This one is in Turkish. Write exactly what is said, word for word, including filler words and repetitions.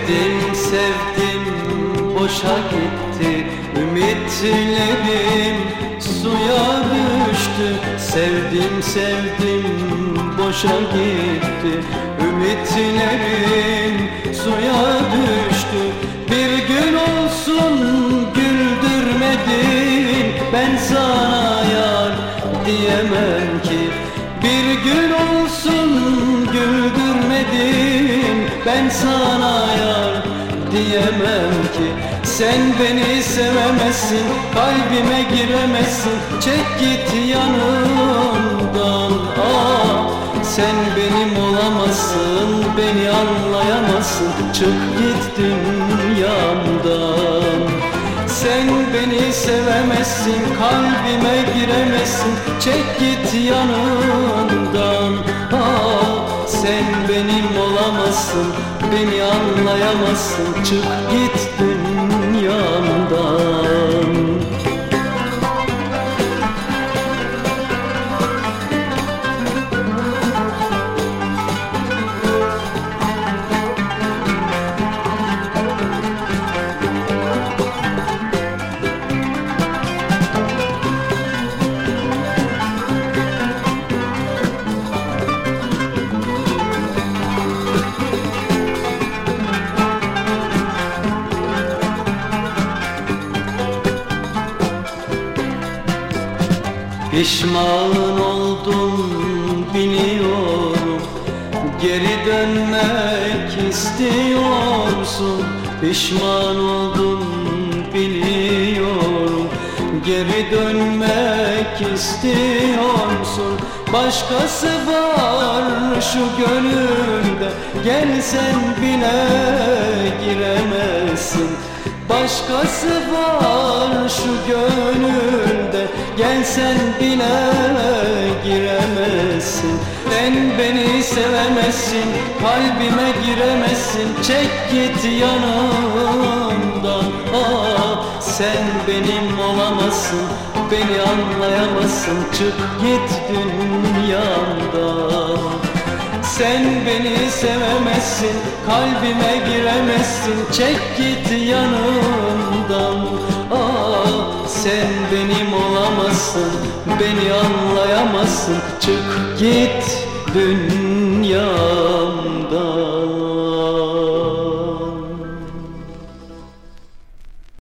Sevdim sevdim boşa gitti, ümitlerim suya düştü. Sevdim sevdim boşa gitti, ümitlerim suya düştü. Bir gün olsun güldürmedin, ben sana yar diyemem ki. Bir gün olsun güldürmedin, ben sana yar diyemem ki. Sen beni sevemezsin, kalbime giremezsin, çek git yanımdan. Ah, sen benim olamazsın, beni anlayamazsın, çık git dünyamdan. Sen beni sevemezsin, kalbime giremezsin, çek git yanımdan. Ah, sen benim olamazsın, beni anlayamazsın, çık git dünyamdan. Pişman oldum biliyorum, geri dönmek istiyorsun. Pişman oldum biliyorum, geri dönmek istiyorsun. Başkası var şu gönülde, gelsen bile giremezsin. Başkası var şu gönülde, gelsen bile giremezsin. Sen beni sevemezsin, kalbime giremezsin, çek git yanımdan. Ah, sen benim olamazsın, beni anlayamazsın, çık git dünyamdan. Sen beni sevemezsin, kalbime giremezsin, çek git yanımdan. Ah, sen benim olamazsın, beni anlayamazsın, çık git dünyamdan.